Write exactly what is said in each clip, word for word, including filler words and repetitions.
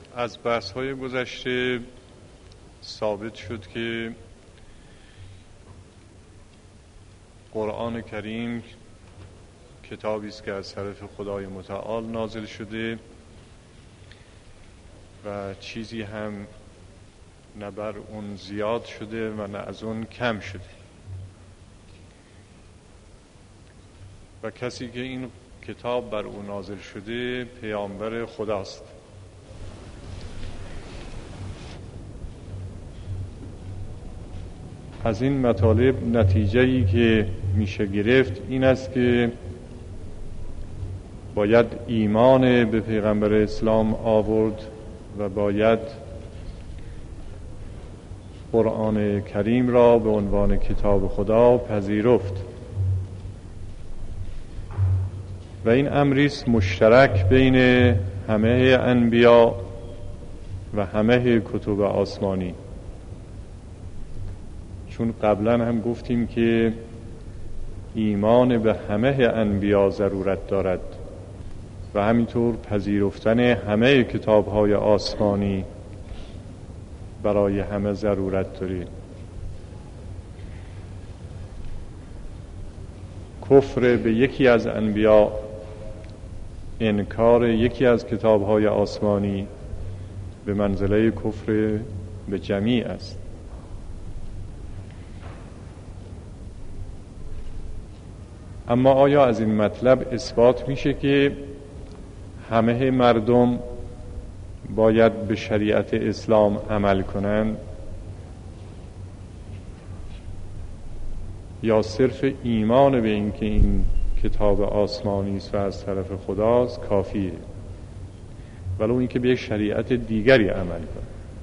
از بحث‌های گذشته ثابت شد که قرآن کریم کتابی است که از طرف خدای متعال نازل شده و چیزی هم نه بر اون زیاد شده و نه از اون کم شده و کسی که این کتاب بر او نازل شده پیامبر خداست. از این مطالب نتیجه‌ای که میشه گرفت این است که باید ایمان به پیغمبر اسلام آورد و باید قرآن کریم را به عنوان کتاب خدا پذیرفت و این امری است مشترک بین همه انبیا و همه کتب آسمانی، چون قبلا هم گفتیم که ایمان به همه انبیا ضرورت دارد و همینطور پذیرفتن همه کتاب‌های آسمانی برای همه ضرورت داره. کفر به یکی از انبیا، انکار یکی از کتاب‌های آسمانی به منزله کفر به جمیع است. اما آیا از این مطلب اثبات میشه که همه مردم باید به شریعت اسلام عمل کنند یا صرف ایمان به این که این کتاب آسمانی است و از طرف خداست کافیه، ولو این که به یک شریعت دیگری عمل کنه؟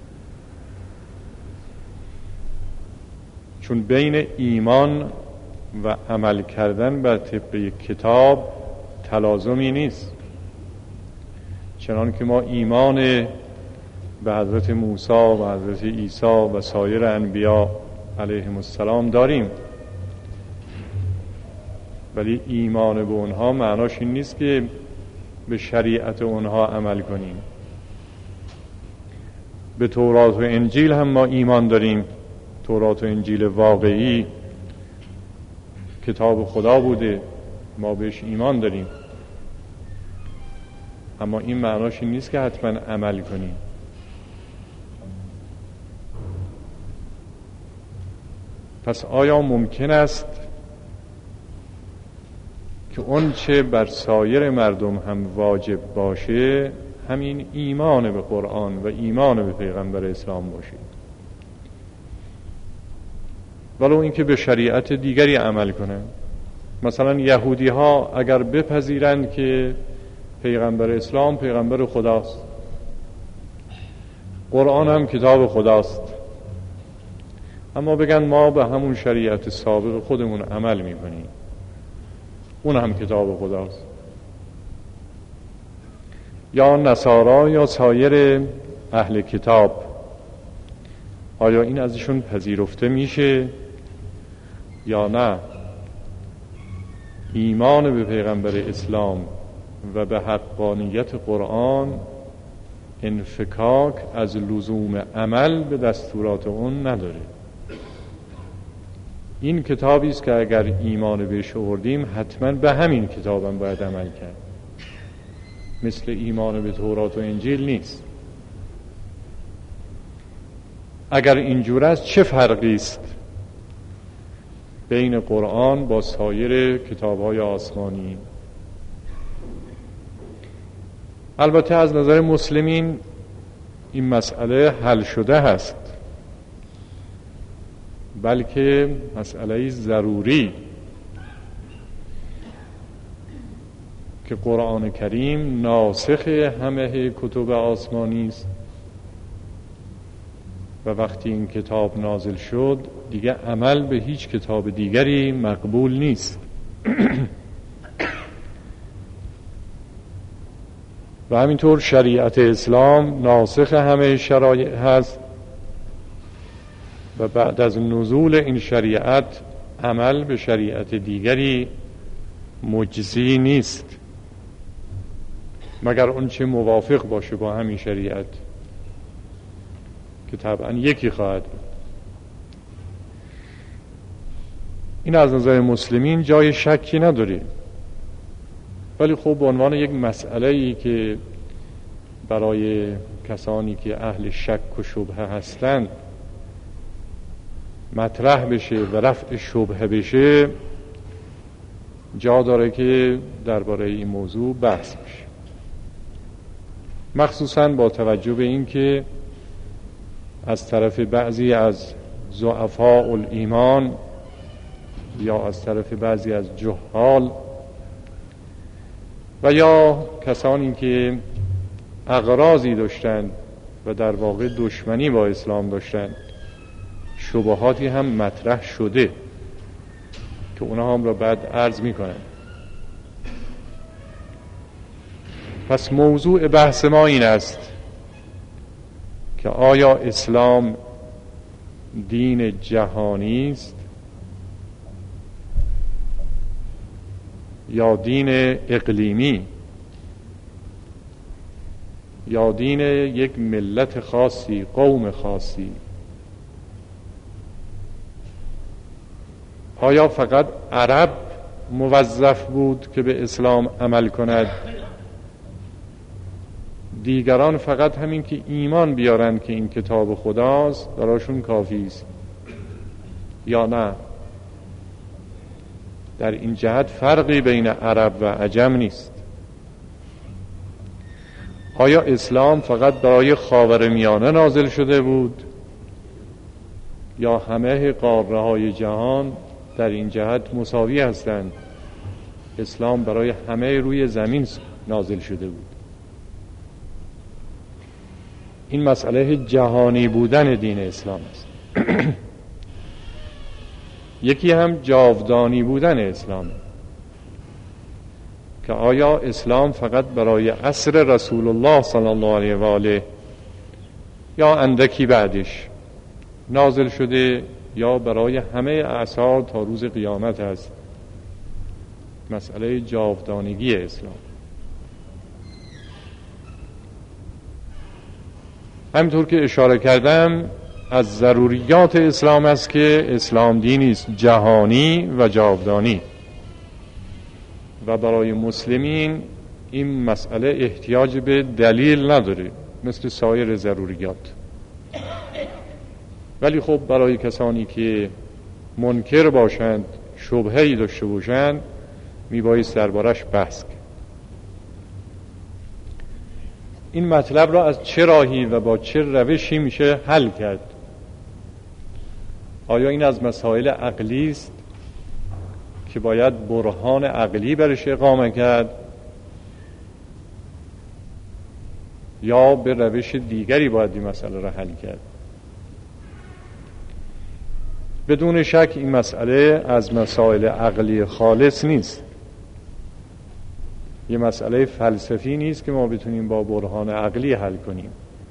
چون بین ایمان و عمل کردن بر طبق یک کتاب تلازمی نیست. چنان که ما ایمان به حضرت موسی و حضرت عیسی و سایر انبیا علیهم السلام داریم، ولی ایمان به اونها معناش این نیست که به شریعت اونها عمل کنیم. به تورات و انجیل هم ما ایمان داریم. تورات و انجیل واقعی کتاب خدا بوده، ما بهش ایمان داریم، اما این معناش این نیست که حتما عمل کنیم. پس آیا ممکن است که اون چه بر سایر مردم هم واجب باشه همین ایمان به قرآن و ایمان به پیغمبر اسلام باشه، ولو اینکه به شریعت دیگری عمل کنه؟ مثلا یهودی ها اگر بپذیرند که پیغمبر اسلام پیغمبر خداست، قرآن هم کتاب خداست، اما بگن ما به همون شریعت سابق خودمون عمل میکنیم، اون هم کتاب خداست، یا نصارا یا سایر اهل کتاب، آیا این ازشون پذیرفته میشه یا نه؟ ایمان به پیغمبر اسلام و به حقانیت قرآن انفکاک از لزوم عمل به دستورات اون نداره. این کتابی است که اگر ایمان بهش آوردیم حتما به همین کتاب هم باید عمل کرد، مثل ایمان به تورات و انجیل نیست. اگر اینجور است چه فرقی است بین قرآن با سایر کتاب‌های آسمانی؟ البته از نظر مسلمین این مسئله حل شده هست، بلکه مسئله ضروری که قرآن کریم ناسخ همه کتب آسمانی است و وقتی این کتاب نازل شد دیگه عمل به هیچ کتاب دیگری مقبول نیست. و همینطور شریعت اسلام ناسخ همه شرایع هست و بعد از نزول این شریعت عمل به شریعت دیگری مجزی نیست مگر اون چه موافق باشه با همین شریعت. که طبعا یکی خواهد بود. این از نظر مسلمین جای شکی نداره، ولی خب به عنوان یک مسئله‌ای که برای کسانی که اهل شک و شبهه هستند مطرح بشه و رفع شبهه بشه، جا داره که درباره این موضوع بحث بشه، مخصوصاً با توجه به این که از طرف بعضی از ضعفاء الایمان یا از طرف بعضی از جهال و یا کسانی که اغراضی داشتند و در واقع دشمنی با اسلام داشتند، شبهاتی هم مطرح شده که اونا هم را بعد عرض میکنن. پس موضوع بحث ما این است که آیا اسلام دین جهانی است یا دین اقلیمی یا دین یک ملت خاصی، قوم خاصی؟ آیا فقط عرب موظف بود که به اسلام عمل کند، دیگران فقط همین که ایمان بیارن که این کتاب خداست براشون کافی است، یا نه در این جهت فرقی بین عرب و عجم نیست؟ آیا اسلام فقط برای خاورمیانه نازل شده بود یا همه قاره های جهان در این جهت مساوی هستند؟ اسلام برای همه روی زمین نازل شده بود. این مسئله جهانی بودن دین اسلام است. یکی هم جاودانی بودن اسلام، که آیا اسلام فقط برای عصر رسول الله صلی الله علیه و آله یا اندکی بعدش نازل شده یا برای همه اعصار تا روز قیامت است؟ مسئله جاودانگی اسلام. همینطور که اشاره کردم از ضروریات اسلام است که اسلام دینی است جهانی و جاودانی و برای مسلمین این مسئله احتیاج به دلیل نداره مثل سایر ضروریات. ولی خب برای کسانی که منکر باشند، شبهه‌ای داشته باشند، میبایست دربارش بحث کرد. این مطلب را از چه راهی و با چه روشی میشه حل کرد؟ آیا این از مسائل عقلی است که باید برهان عقلی برش اقامه کرد یا به روش دیگری باید این مسئله را حل کرد؟ بدون شک این مسئله از مسائل عقلی خالص نیست، یه مسئله فلسفی نیست که ما بتونیم با برهان عقلی حل کنیم.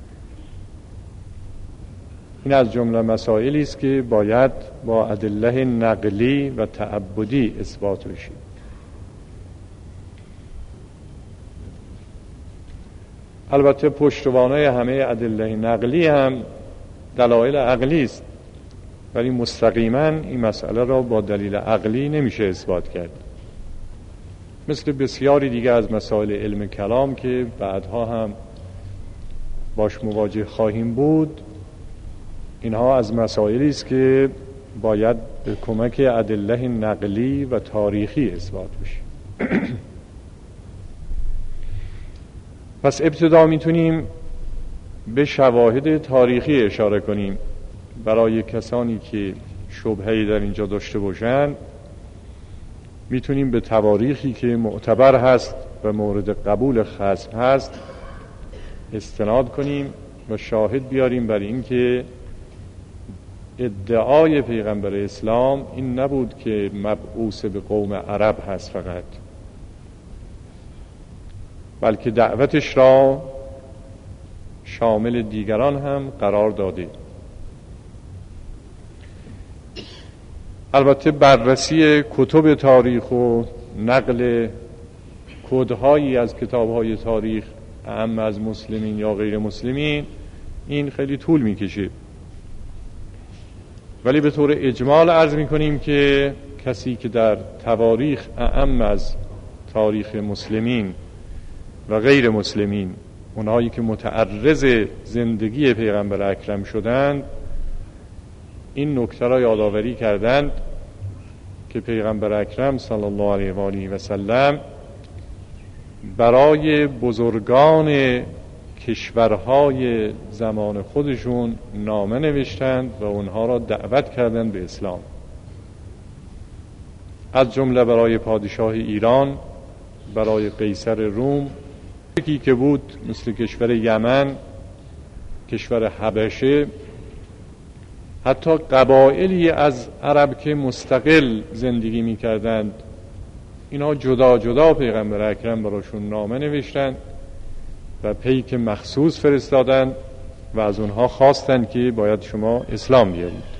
این از جمله مسائلی است که باید با ادله نقلی و تعبدی اثبات بشه. البته پشتوانه همه ادله نقلی هم دلایل عقلی است، ولی مستقیما این مسئله را با دلیل عقلی نمیشه اثبات کرد، مثل بسیاری دیگه از مسائل علم کلام که بعدها هم باش مواجه خواهیم بود. اینها از مسائلی است که باید به کمک ادله نقلی و تاریخی اثبات بشه. پس ابتدا میتونیم به شواهد تاریخی اشاره کنیم برای کسانی که شبهه‌ای در اینجا داشته باشند. میتونیم به تواریخی که معتبر هست و مورد قبول خصم هست استناد کنیم و شاهد بیاریم بر این که ادعای پیغمبر اسلام این نبود که مبعوث به قوم عرب هست فقط، بلکه دعوتش را شامل دیگران هم قرار داده. البته بررسی کتب تاریخ و نقل کدهایی از کتاب‌های تاریخ، اهم از مسلمین یا غیر مسلمین، این خیلی طول میکشه. ولی به طور اجمال عرض میکنیم که کسی که در تواریخ اعم از تاریخ مسلمین و غیر مسلمین، اونهایی که متعرض زندگی پیغمبر اکرم شدند، این نکته را یادآوری کردند که پیغمبر اکرم صلی الله علیه و آله و سلم برای بزرگان کشورهای زمان خودشون نامه نوشتند و اونها را دعوت کردند به اسلام. از جمله برای پادشاه ایران، برای قیصر روم، یکی که بود مثل کشور یمن، کشور حبشه، حتی قبایلی از عرب که مستقل زندگی می کردند، اینها جدا جدا پیغمبر اکرم براشون نامه نوشتند و پیک مخصوص فرستادند و از اونها خواستند که باید شما اسلام بیارید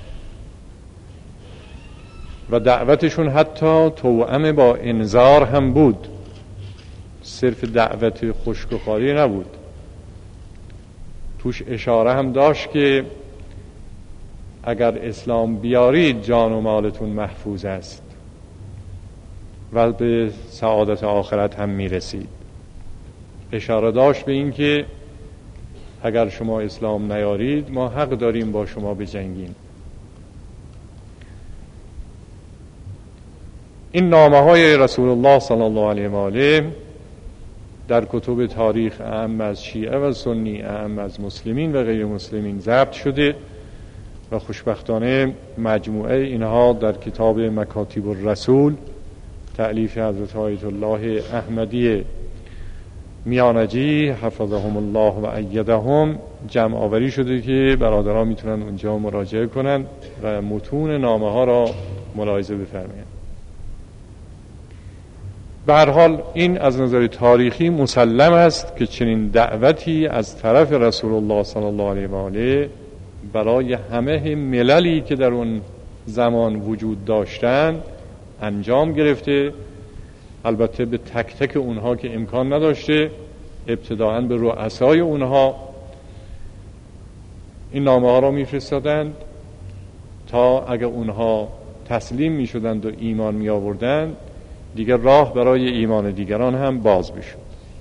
و دعوتشون حتی توأم با انذار هم بود، صرف دعوت خشک و خالی نبود، توش اشاره هم داشت که اگر اسلام بیارید جان و مالتون محفوظ است و به سعادت آخرت هم میرسید. اشاره داشت به این که اگر شما اسلام نیارید ما حق داریم با شما بجنگیم. این نامه های رسول الله صلی الله علیه و آله در کتب تاریخ اعم از شیعه و سنی، اعم از مسلمین و غیر مسلمین ضبط شده و خوشبختانه مجموعه اینها در کتاب مکاتیب الرسول تألیف حضرت آیت الله احمدی میانجی حفظهم الله و ایدهم جمع آوری شده که برادران میتونن اونجا مراجعه کنن و متون نامه ها را ملاحظه بفرمایند. به هر حال این از نظر تاریخی مسلم است که چنین دعوتی از طرف رسول الله صلی الله علیه و آله برای همه مللی که در اون زمان وجود داشتند انجام گرفته. البته به تک تک اونها که امکان نداشته، ابتداعاً به رؤسای اونها این نامه ها را میفرستادند تا اگر اونها تسلیم میشدند و ایمان می آوردند دیگر راه برای ایمان دیگران هم باز بشد.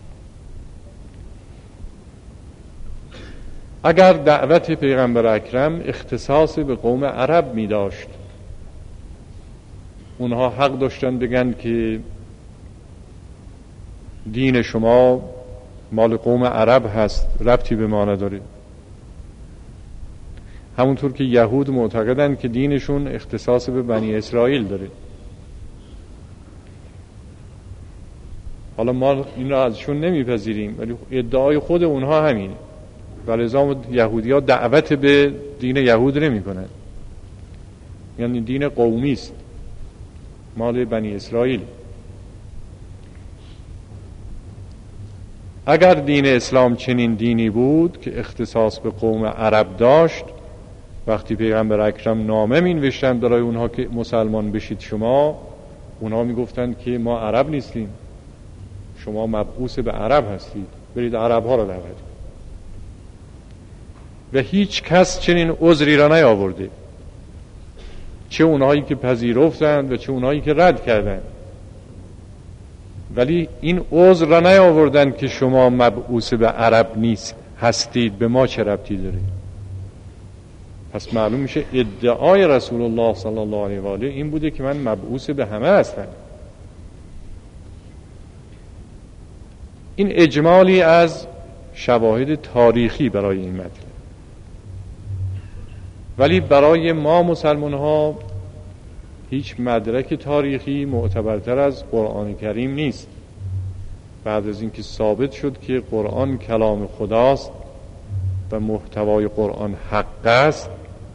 اگر دعوت پیغمبر اکرم اختصاص به قوم عرب می داشت، اونها حق داشتن بگن که دین شما مال قوم عرب هست، ربطی به ما نداره. همونطور که یهود معتقدن که دینشون اختصاص به بنی اسرائیل داره. حالا ما این را ازشون نمیپذیریم ولی ادعای خود اونها همینه. ولذا یهودی ها دعوت به دین یهود نمی کنن، یعنی دین قومی است، مال بنی اسرائیل. اگر دین اسلام چنین دینی بود که اختصاص به قوم عرب داشت، وقتی پیغمبر اکرم نامه می نوشتند برای اونها که مسلمان بشید شما، اونها می گفتند که ما عرب نیستیم، شما مبعوث به عرب هستید، برید عرب ها را دعوت کنید. و هیچ کس چنین عذری را نیاورده، چه اونهایی که پذیرفتند و چه اونهایی که رد کردند. ولی این عذر را نیاوردند که شما مبعوث به عرب نیست هستید، به ما چه ربطی داره. پس معلوم میشه ادعای رسول الله صلی الله علیه و آله این بوده که من مبعوث به همه هستم. این اجمالی از شواهد تاریخی برای این مطلب. ولی برای ما مسلمان ها هیچ مدرک تاریخی معتبرتر از قرآن کریم نیست. بعد از اینکه ثابت شد که قرآن کلام خداست و محتوای قرآن حق است،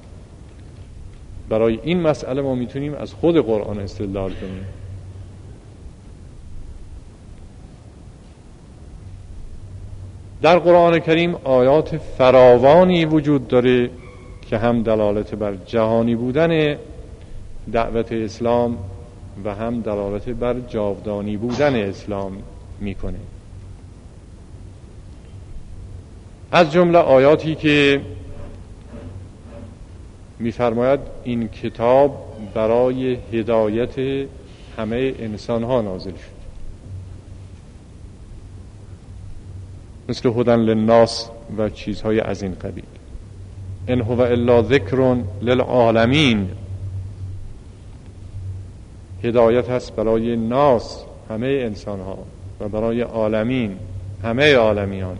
برای این مسئله ما میتونیم از خود قرآن استدلال کنیم. در قرآن کریم آیات فراوانی وجود داره که هم دلالت بر جهانی بودن دعوت اسلام و هم دلالت بر جاودانی بودن اسلام میکنه. از جمله آیاتی که می‌فرماید این کتاب برای هدایت همه انسان ها نازل شد، مثل هدی للناس و چیزهای از این قبیل. ان هو الا ذکر للعالمین، هدایت هست برای ناس، همه انسان ها، و برای عالمین، همه عالمیان.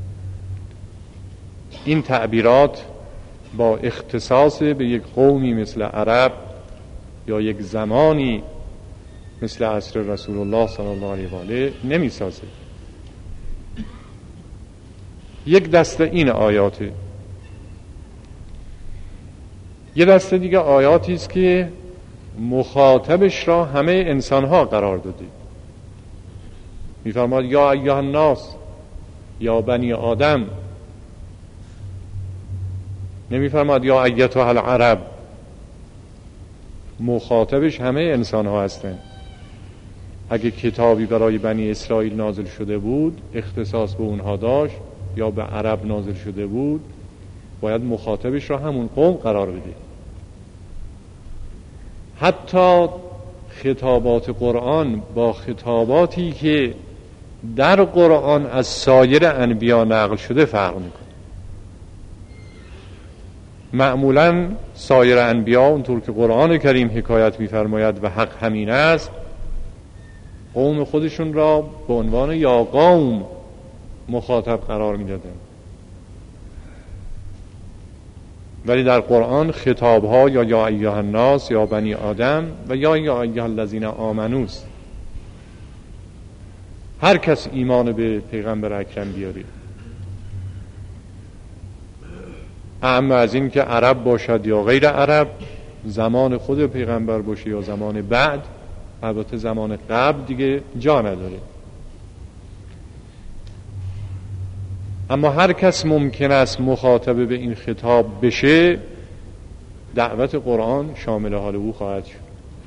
این تعبیرات با اختصاص به یک قومی مثل عرب یا یک زمانی مثل عصر رسول الله صلی الله علیه و آله نمی سازه. یک دسته این آیاته. یه دسته دیگه آیاتی است که مخاطبش را همه انسان‌ها قرار داده. می‌فرماد یا ایها الناس، یا بنی آدم، نمی‌فرماد یا ایتها العرب. مخاطبش همه انسان‌ها هستند. اگه کتابی برای بنی اسرائیل نازل شده بود اختصاص به اونها داشت، یا به عرب نازل شده بود، باید مخاطبش را همون قوم قرار بده. حتی خطابات قرآن با خطاباتی که در قرآن از سایر انبیا نقل شده فرق میکنه. معمولا سایر انبیا اونطور که قرآن کریم حکایت میفرماید و حق همین است، قوم خودشون را به عنوان یا قوم مخاطب قرار میدادن، ولی در قرآن خطابها یا یا ایها الناس، یا بنی آدم، و یا یا ایها الذین آمنوا است. هر کس ایمان به پیغمبر اکرم بیاره، اما از این که عرب باشد یا غیر عرب، زمان خود پیغمبر باشه یا زمان بعد، البته زمان قبل دیگه جا نداره. اما هر کس ممکن است مخاطب به این خطاب بشه، دعوت قرآن شامل حال او خواهد شد.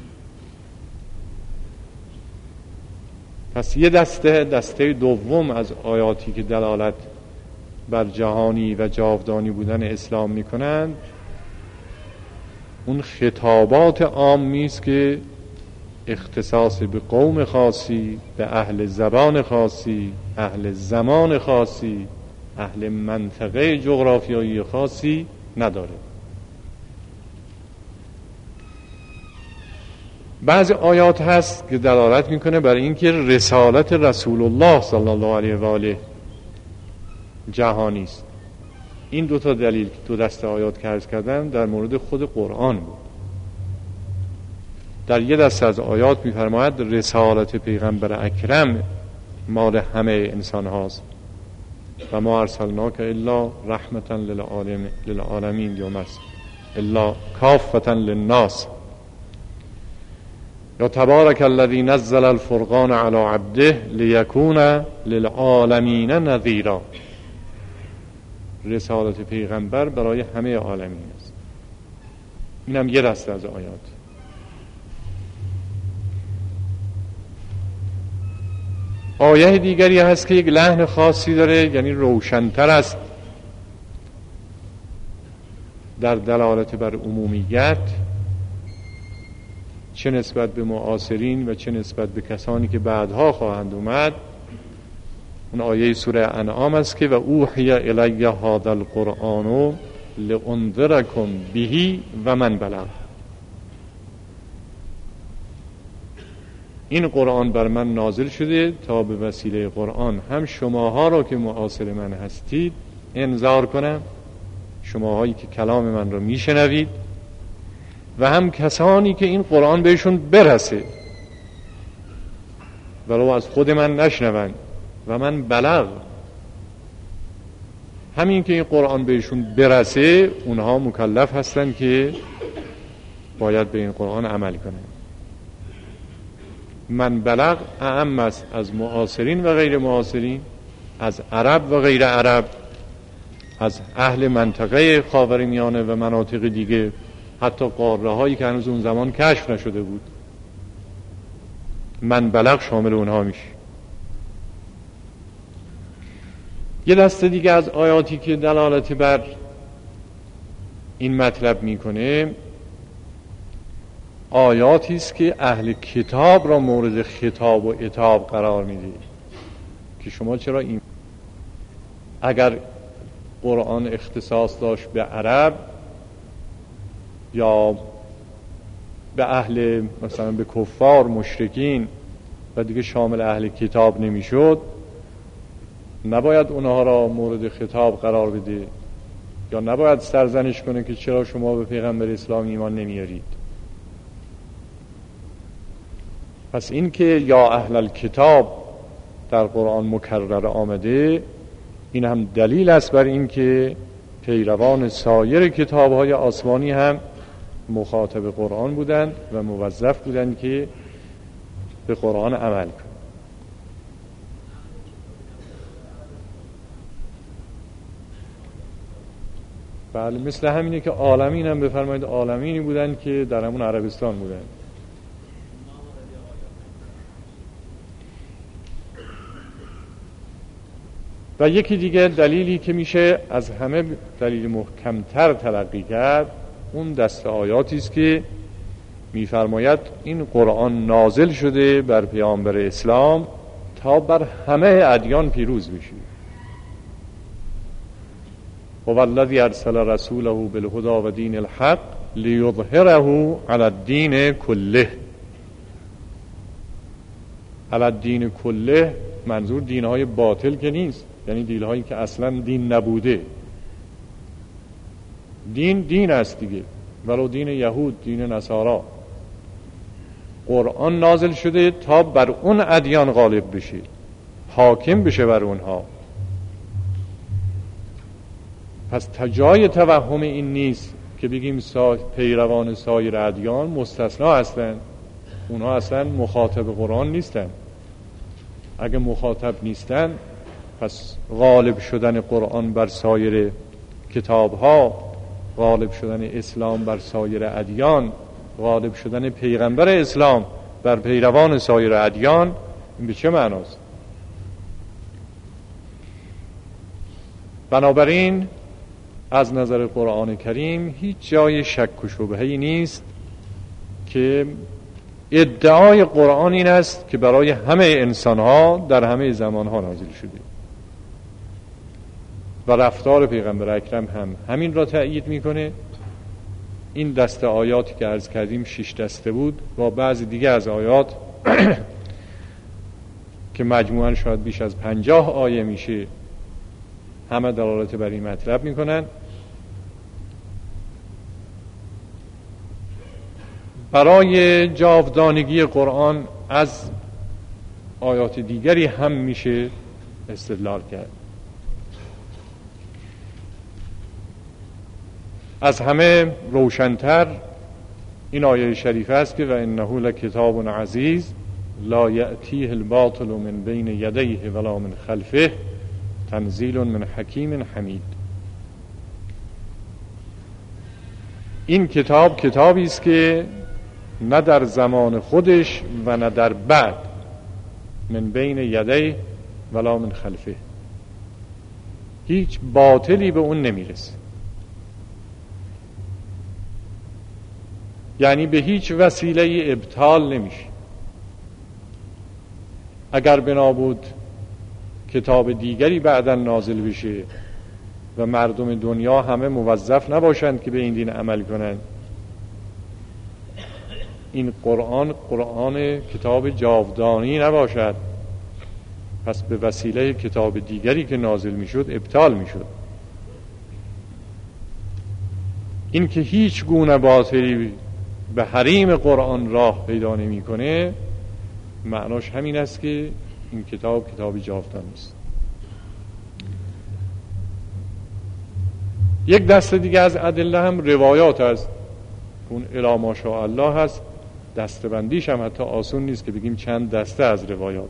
پس یه دسته دسته دوم از آیاتی که دلالت بر جهانی و جاودانی بودن اسلام میکنند، اون خطابات عامی است که اختصاص به قوم خاصی، به اهل زبان خاصی، اهل زمان خاصی، اهل منطقه جغرافیایی خاصی نداره. بعضی آیات هست که دلالت میکنه برای اینکه رسالت رسول الله صلی الله علیه و آله جهانی است. این دو تا دلیل، دو دسته آیات که عرض کردم در مورد خود قرآن بود. در یک دسته از آیات می‌فرماید رسالت پیغمبر اکرم مال همه انسان هاست و ما ارسلناک الا رحمتا للعالم للعالمین یا مس الا کافتا للناس، یا تبارک الذی نزل الفرقان علی عبده لیکون للعالمین نذیرا. رسالت پیغمبر برای همه عالمین است. اینم یه دسته از آیات. آیه دیگری هست که یک لحن خاصی داره، یعنی روشن‌تر است در دلالت بر عمومیت، چه نسبت به معاصرین و چه نسبت به کسانی که بعدها خواهند اومد. اون آیه سوره انعام است که و اوحی الی هذا القرآن لانذرکم به و من بلغ. این قرآن بر من نازل شده تا به وسیله قرآن هم شماها را که معاصر من هستید انذار کنم، شماهایی که کلام من را میشنوید، و هم کسانی که این قرآن بهشون برسه ولو از خود من نشنوند و من بلغ. همین که این قرآن بهشون برسه اونها مکلف هستن که باید به این قرآن عمل کنن. من بلغ اعم است از معاصرین و غیر معاصرین، از عرب و غیر عرب، از اهل منطقه خاورمیانه و مناطق دیگه، حتی قاره هایی که هنوز اون زمان کشف نشده بود. من بلغ شامل اونها میشه. یه دسته دیگه از آیاتی که دلالت بر این مطلب میکنه آیاتی است که اهل کتاب را مورد خطاب و عتاب قرار میده که شما چرا این اگر قرآن اختصاص داشت به عرب یا به اهل مثلا به کفار مشرکین و دیگه شامل اهل کتاب نمیشد، نباید اونها را مورد خطاب قرار بده یا نباید سرزنش کنه که چرا شما به پیغمبر اسلام ایمان نمیارید. پس این که یا اهل الکتاب در قرآن مکرر آمده، این هم دلیل است بر این که پیروان سایر کتاب‌های آسمانی هم مخاطب قرآن بودند و موظف بودند که به قرآن عمل کنند. بله، مثل همینه که عالمین هم بفرمایید عالمینی بودند که در همون عربستان بودند. و یکی دیگه دلیلی که میشه از همه دلیل محکمتر تلقی کرد اون دست آیاتی است که میفرماید این قرآن نازل شده بر پیامبر اسلام تا بر همه ادیان پیروز بشه. هو الذی ارسل رسوله بالهدی و دین الحق لیظهره علی الدین کله. علی الدین کله منظور دینهای باطل که نیست، یعنی دینهایی که اصلا دین نبوده. دین دین است دیگه، ولو دین یهود، دین نصارا. قرآن نازل شده تا بر اون ادیان غالب بشه، حاکم بشه بر اونها. پس جای توهم این نیست که بگیم سا... پیروان سایر ادیان مستثنا هستند، اونها اصلا مخاطب قرآن نیستند. اگه مخاطب نیستند پس غالب شدن قرآن بر سایر کتاب‌ها، غالب شدن اسلام بر سایر ادیان، غالب شدن پیغمبر اسلام بر پیروان سایر ادیان، این به چه معناست؟ بنابراین از نظر قرآن کریم هیچ جای شک و شبهه‌ای نیست که ادعای قرآن این است که برای همه انسان‌ها در همه زمان‌ها نازل شده و رفتار پیغمبر اکرم هم همین را تأیید میکنه. این دسته آیاتی که عرض کردیم شش دسته بود با بعضی دیگه از آیات که مجموعاً شاید بیش از پنجاه آیه میشه، همه دلالت بر این مطلب میکنن. برای جاودانگی قرآن از آیات دیگری هم میشه استدلال کرد. از همه روشن‌تر این آیه شریفه است که و انه لکتاب عزیز لا یأتیه الباطل من بین یدیه ولا من خلفه تنزیل من حکیم حمید. این کتاب کتابی است که نه در زمان خودش و نه در بعد من بین یدیه ولا من خلفه هیچ باطلی به اون نمیرسه، یعنی به هیچ وسیله ابطال نمیشه. اگر بنا بود کتاب دیگری بعداً نازل بشه و مردم دنیا همه موظف نباشند که به این دین عمل کنند، این قرآن قرآن کتاب جاودانی نباشد، پس به وسیله کتاب دیگری که نازل میشد ابطال میشد. این که هیچ گونه باطلی به حریم قرآن راه پیدا نمی کنه، معناش همین است که این کتاب کتابی جاودانی است. یک دسته دیگه از ادله هم روایات است. اون الی ماشاء الله هست، دسته بندیش هم حتی آسون نیست که بگیم چند دسته از روایات.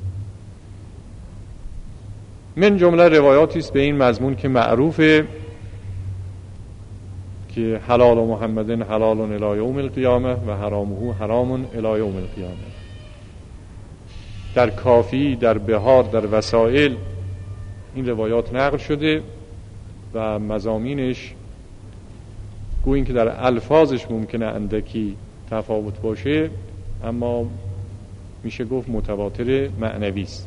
من جمله روایاتی است به این مضمون که معروفه که حلال محمد حلال الی یوم القیامه و حرامه حرام الی یوم القیامه. در کافی، در بهار، در وسائل این روایات نقل شده و مضامینش گویا این که در الفاظش ممکنه اندکی تفاوت باشه، اما میشه گفت متواتر معنوی است.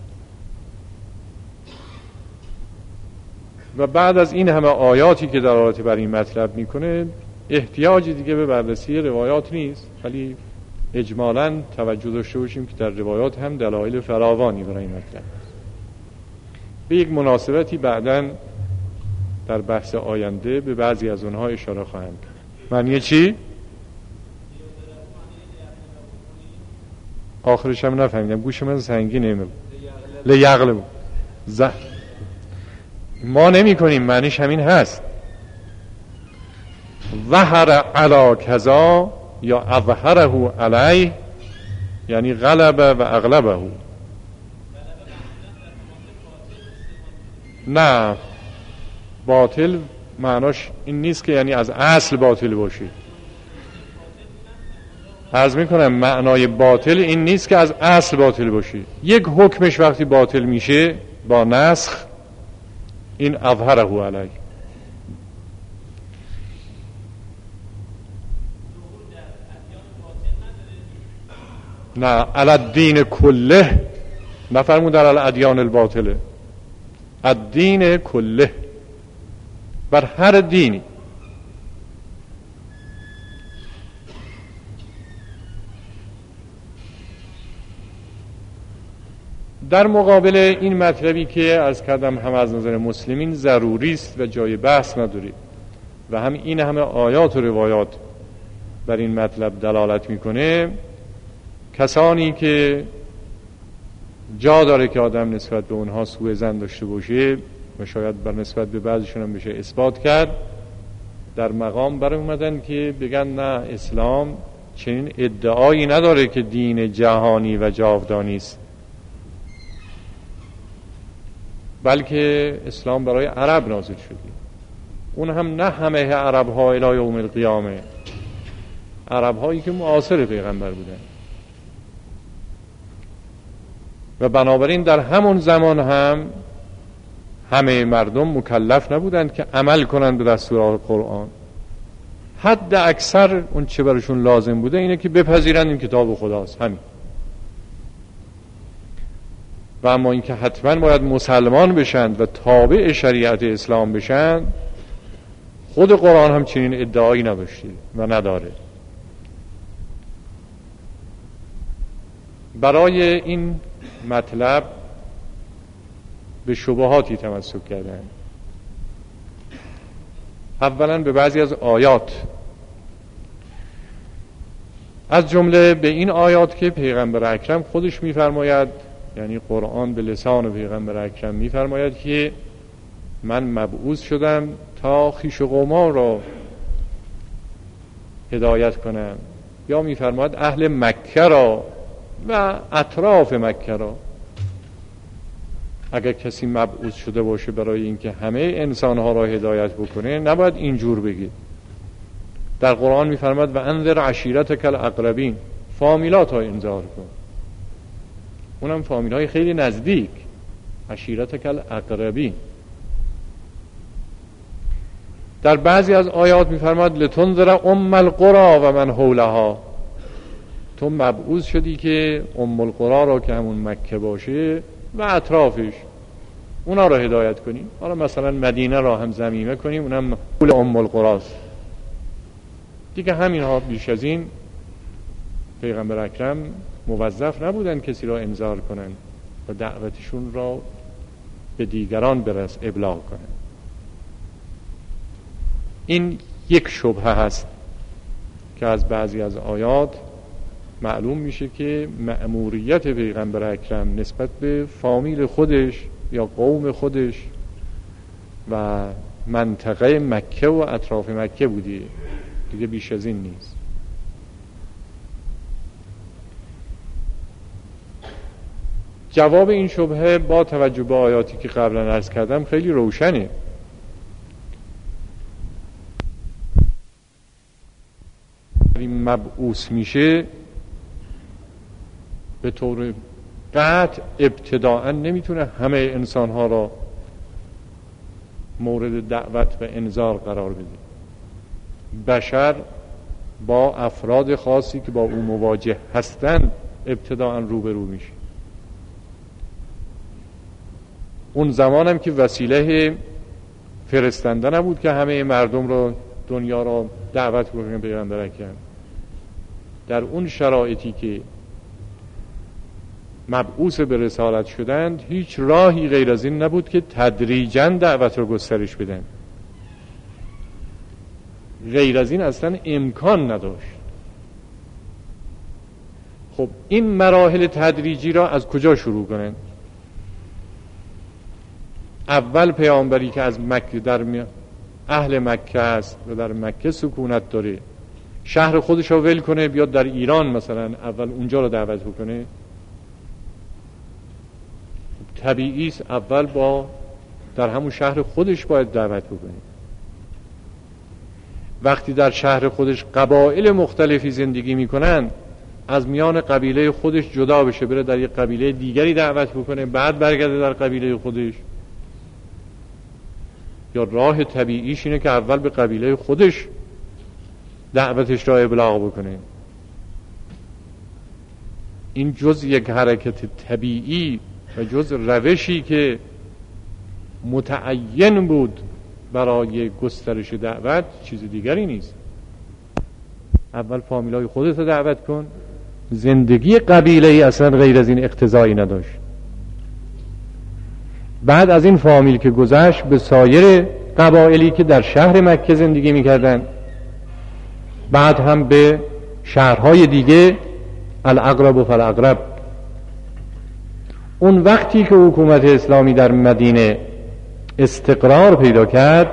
و بعد از این همه آیاتی که دلالت بر این مطلب میکنه، احتیاجی دیگه به بررسی روایات نیست، ولی اجمالاً توجه داشته باشیم که در روایات هم دلایل فراوانی برای این مطلب. به یک مناسبتی بعداً در بحث آینده به بعضی از اونها اشاره خواهم کرد. معنی چی؟ آخرش هم نفهمیدم، گوش من سنگینه. لیغلب ز... ما نمی کنیم، معنیش همین هست. ظهر علی کذا یا اظهره علیه، یعنی غلب و اغلبه. نه، باطل معناش این نیست که یعنی از اصل باطل باشه. عرض میکنم معنای باطل این نیست که از اصل باطل باشه. یک حکمش وقتی باطل میشه با نسخ، این اظهره علیه. نه، علی الدین کله نفرمون، در الادیان الباطله، الدین کله، بر هر دینی. در مقابل این مطلبی که عرض کردم هم از نظر مسلمین ضروری است و جای بحث نداره و هم این همه آیات و روایات بر این مطلب دلالت میکنه، کسانی که جا داره که آدم نسبت به اونها سوء ظن داشته باشه و شاید بر نسبت به بعضیشون هم بشه اثبات کرد، در مقام بر اومدن که بگن نه، اسلام چنین ادعایی نداره که دین جهانی و جاودانی است، بلکه اسلام برای عرب نازل شده. اون هم نه همه عرب ها الی یوم القیامه، عرب هایی که معاصر پیغمبر بودن. و بنابراین در همون زمان هم همه مردم مکلف نبودند که عمل کنند به دستورات قرآن. حد اکثر اون چه برشون لازم بوده اینه که بپذیرند این کتاب خداست، همین. و اما اینکه حتما باید مسلمان بشند و تابع شریعت اسلام بشند، خود قرآن هم چنین ادعایی نداشته و نداره. برای این مطلب به شبهاتی تمسک کردن. اولا به بعضی از آیات، از جمله به این آیات که پیغمبر اکرم خودش میفرماید، یعنی قرآن به لسان پیغمبر اکرم میفرماید که من مبعوث شدم تا خویش و قومان را هدایت کنم، یا میفرماید اهل مکه را و اطراف مکه را. اگر کسی مبعوث شده باشه برای اینکه همه انسانها را هدایت بکنه، نباید اینجور بگید. در قرآن میفرماید و انذر عشیرتک الاقربین، فامیلات ها انذار کن، اونم فامیل های خیلی نزدیک، عشیرتک الاقربین. در بعضی از آیات میفرماید لتنذر ام القرى و من حولها، تو مبعوث شدی که ام القرى را که همون مکه باشه و اطرافش، اونا را هدایت کنیم. حالا مثلا مدینه را هم ضمیمه کنیم، اونم حول ام القرى است دیگه. همین ها، بیش از این پیغمبر اکرم موظف نبودن کسی را انذار کنن و دعوتشون را به دیگران برس ابلاغ کنن. این یک شبهه هست که از بعضی از آیات معلوم میشه که مأموریت پیغمبر اکرم نسبت به فامیل خودش یا قوم خودش و منطقه مکه و اطراف مکه بودی، دیگه بیش از این نیست. جواب این شبهه با توجه به آیاتی که قبلا عرض کردم خیلی روشنه. مبعوث میشه به طور قطع ابتداءً نمیتونه همه انسانها را مورد دعوت و انذار قرار بده. بشر با افراد خاصی که با او مواجه هستند ابتداءً روبرو میشه. اون زمان هم که وسیله فرستنده نبود که همه مردم رو دنیا رو دعوت کنه پیغمبر اکرم. در اون شرایطی که مبعوث به رسالت شدند هیچ راهی غیر از این نبود که تدریجاً دعوت رو گسترش بدن. غیر از این اصلا امکان نداشت. خب این مراحل تدریجی را از کجا شروع کنند؟ اول پیامبری که از مکه در اهل مکه است و در مکه سکونت داره شهر خودش رو ول کنه بیاد در ایران مثلا اول اونجا رو دعوت بکنه؟ طبیعی است اول با در همون شهر خودش باید دعوت بکنه. وقتی در شهر خودش قبایل مختلفی زندگی میکنن از میان قبیله خودش جدا بشه بره در یک قبیله دیگری دعوت بکنه بعد برگرده در قبیله خودش؟ یا راه طبیعیش اینه که اول به قبیله خودش دعوتش را ابلاغ بکنه؟ این جز یک حرکت طبیعی و جز روشی که متعین بود برای گسترش دعوت چیز دیگری نیست. اول فامیلای خودت رو دعوت کن. زندگی قبیله ای اصلا غیر از این اقتضایی نداشت. بعد از این فامیل که گذشت به سایر قبایلی که در شهر مکه زندگی میکردن، بعد هم به شهرهای دیگه، الاقرب و فالاقرب. اون وقتی که حکومت اسلامی در مدینه استقرار پیدا کرد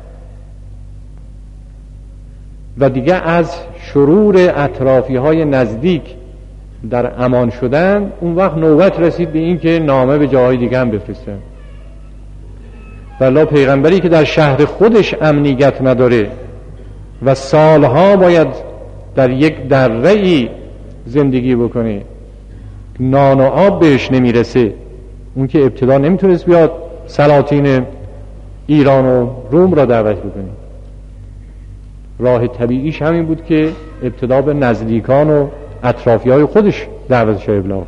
و دیگه از شرور اطرافی های نزدیک در امان شدن، اون وقت نوبت رسید به این که نامه به جاهای دیگه هم بفرستن. والله پیغمبری که در شهر خودش امنیت نداره و سالها باید در یک دره‌ای زندگی بکنه، نان و آب بهش نمیرسه، اون که ابتدا نمیتونست بیاد سلاطین ایران و روم را دعوت بکنه. راه طبیعیش همین بود که ابتدا به نزدیکان و اطرافی های خودش دعوتش ابلاغ.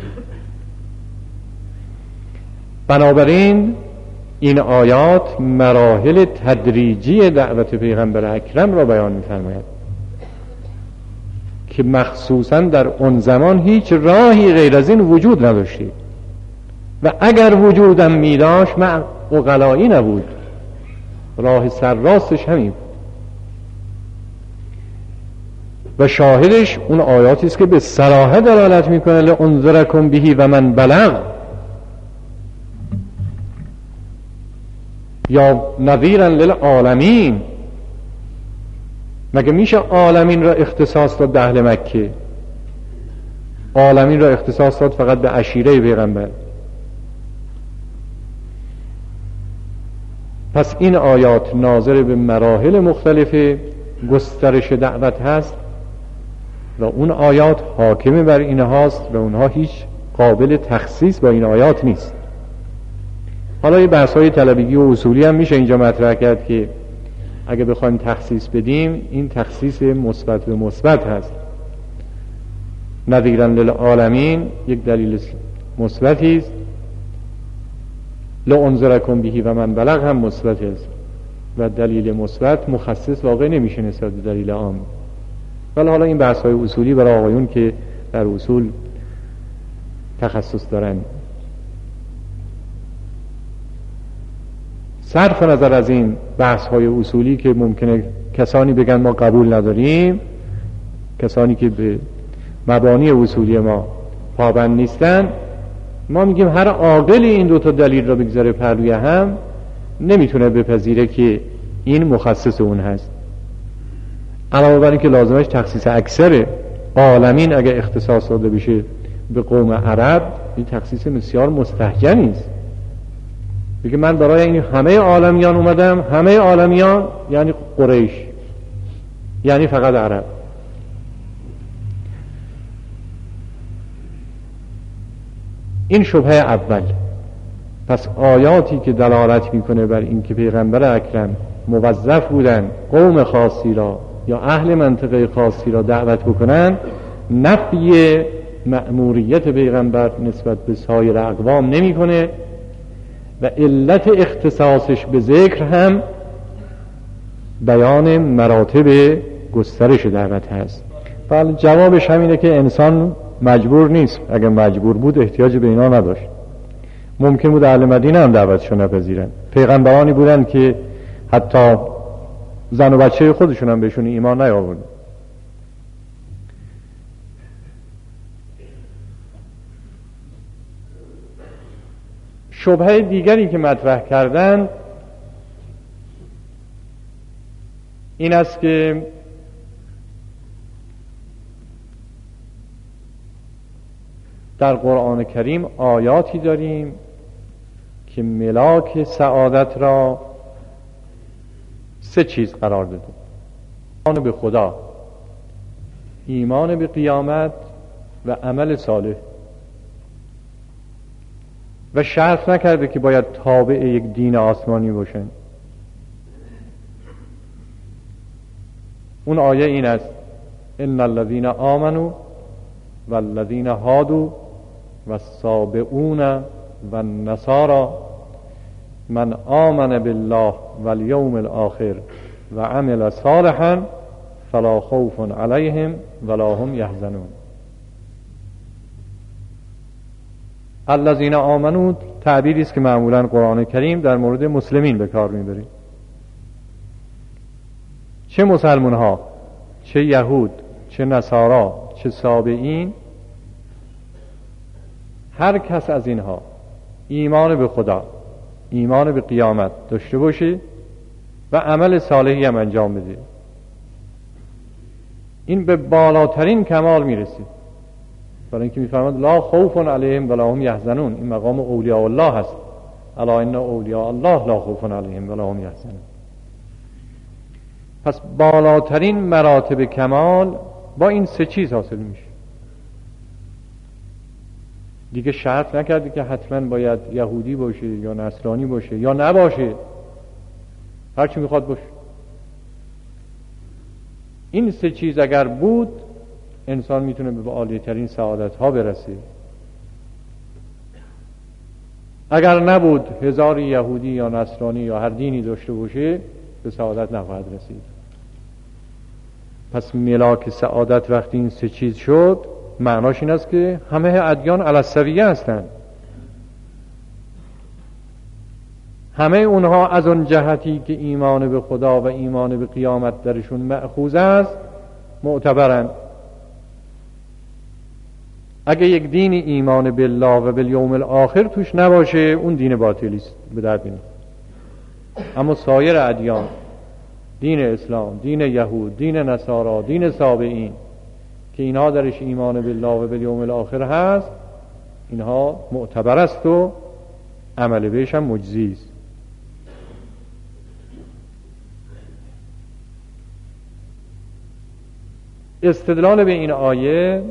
بنابراین این آیات مراحل تدریجی دعوت پیغمبر اکرم را بیان می‌فرماید که مخصوصا در اون زمان هیچ راهی غیر از این وجود نداشتی و اگر وجودم می داشت مع عقلایی نبود، راه سرراستش همین بود. و شاهدش اون آیاتی است که به صراحت دلالت میکنه لانذرکم بهی و من بلغ، یا نذیرا للعالمین. مگه میشه عالمین را اختصاص داد به اهل مکه؟ عالمین را اختصاص داد فقط به عشیره پیغمبر. پس این آیات ناظر به مراحل مختلف گسترش دعوت هست و اون آیات حاکم بر اینهاست و اونها هیچ قابل تخصیص با این آیات نیست. حالا یه بحث‌های طلبگی و اصولی هم میشه اینجا مطرح کرد که اگه بخوایم تخصیص بدیم این تخصیص مثبت به مثبت هست. نذیرا للعالمین یک دلیل مثبتی است، لانذرکم بهی و من بلغ هم مثبت است و دلیل مثبت مخصص واقع نمیشه نسبت به دلیل عام. ولی حالا این بحث‌های اصولی برای آقایون که در اصول تخصص دارن. صرف نظر از این بحث‌های اصولی که ممکنه کسانی بگن ما قبول نداریم، کسانی که به مبانی اصولی ما پابند نیستن، ما میگیم هر عاقلی این دو تا دلیل را بگذاره پهلوی هم نمیتونه بپذیره که این مخصص اون هست. علاوه بر این که لازمش تخصیص اکثر عالمین اگه اختصاص داده بشه به قوم عرب، این تخصیص بسیار مستهجنی است. بگه من برای این همه عالمیان اومدم، همه عالمیان یعنی قریش، یعنی فقط عرب. این شبهه اول. پس آیاتی که دلالت میکنه بر این که پیغمبر اکرم موظف بودن قوم خاصی را یا اهل منطقه خاصی را دعوت بکنن، نفی مأموریت پیغمبر نسبت به سایر اقوام نمیکنه و علت اختصاصش به ذکر هم بیان مراتب گسترش دعوت هست. بله، جوابش همینه که انسان مجبور نیست. اگر مجبور بود احتیاج به اینا نداشت. ممکن بود اهل مدینه هم دعوتشون نپذیرن. پیغمبرانی بودن که حتی زن و بچه خودشون هم بهشون ایمان نیاورد. شبهه دیگری که مطرح کردن این است که در قرآن کریم آیاتی داریم که ملاک سعادت را سه چیز قرار داده: ایمان به خدا، ایمان به قیامت و عمل صالح، و شرط نکرده که باید تابع یک دین آسمانی باشن. اون آیه این است: ان الذين آمنوا والذين هادوا والصابئون والنصارى من آمن بالله والیوم الآخر و عمل صالحا فلا خوف علیهم ولا هم یحزنون. الذین آمنوا تعبیری است که معمولا قرآن کریم در مورد مسلمین به کار میبره. چه مسلمان ها، چه یهود، چه نصارا، چه سابئین، هر کس از اینها ایمان به خدا، ایمان به قیامت داشته باشه و عمل صالحی هم انجام بده، این به بالاترین کمال میرسه. برای اینکه میفرماد لا خوف علیهم ولا هم یحزنون. این مقام اولیاء الله هست. الا ان اولیاء الله لا خوف علیهم ولا هم یحزنون. پس بالاترین مراتب کمال با این سه چیز حاصل میشه. دیگه شرط نکردی که حتما باید یهودی باشه یا نصرانی باشه یا نباشه، هر چی میخواد باشه. این سه چیز اگر بود انسان میتونه به عالی ترین سعادت ها برسه. اگر نبود، هزار یهودی یا نصرانی یا هر دینی داشته باشه، به سعادت نخواهد رسید. پس ملاک سعادت وقتی این سه چیز شد، معناش این است که همه ادیان علی السویه هستند. همه اونها از اون جهتی که ایمان به خدا و ایمان به قیامت درشون مأخوذ است معتبرند. اگه یک دینی ایمان بالله و بالیوم الاخر توش نباشه، اون دین باطلی است، به درد نمیخوره. اما سایر ادیان، دین اسلام، دین یهود، دین نصارا، دین سابئین، که اینها درش ایمان بالله و بالیوم الاخر هست، اینها معتبر است و عمل بهش هم مجزی است. استدلال به این آیه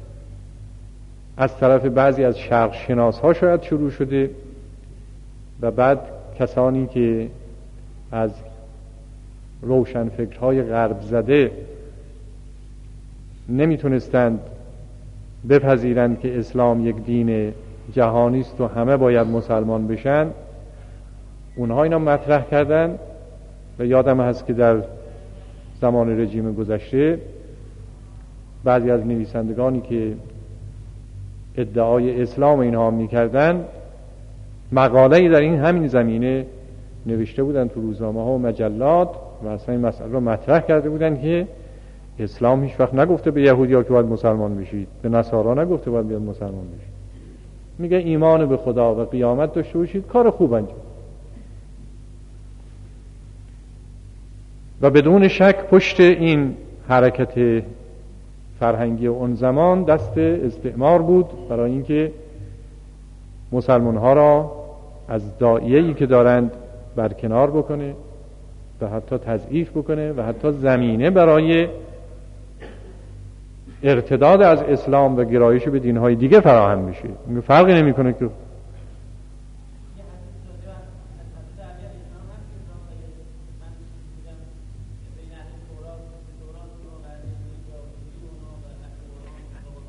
از طرف بعضی از شرق شناس ها شاید شروع شده و بعد کسانی که از روشن فکرهای غرب زده نمیتونستند بپذیرند که اسلام یک دین جهانی است و همه باید مسلمان بشن، اونها اینا مطرح کردن. و یادم هست که در زمان رژیم گذشته بعضی از نویسندگانی که ادعای اسلام اینها میکردن مقاله‌ای در این همین زمینه نوشته بودن تو روزنامه ها و مجلات و اصلا این مسئله رو مطرح کرده بودن که اسلام هیچ وقت نگفته به یهودی‌ها که باید مسلمان بشید، به نصارا نگفته باید بیاد مسلمان بشید. میگه ایمان به خدا و قیامت داشته باشید، کار خوب انجام. و بدون شک پشت این حرکت فرهنگی اون زمان دست استعمار بود برای اینکه مسلمان ها را از داعیه‌ای که دارند برکنار بکنه و حتی تضعیف بکنه و حتی زمینه برای ارتداد از اسلام و گرایش به دینهای دیگه فراهم میشه. فرقی نمیکنه که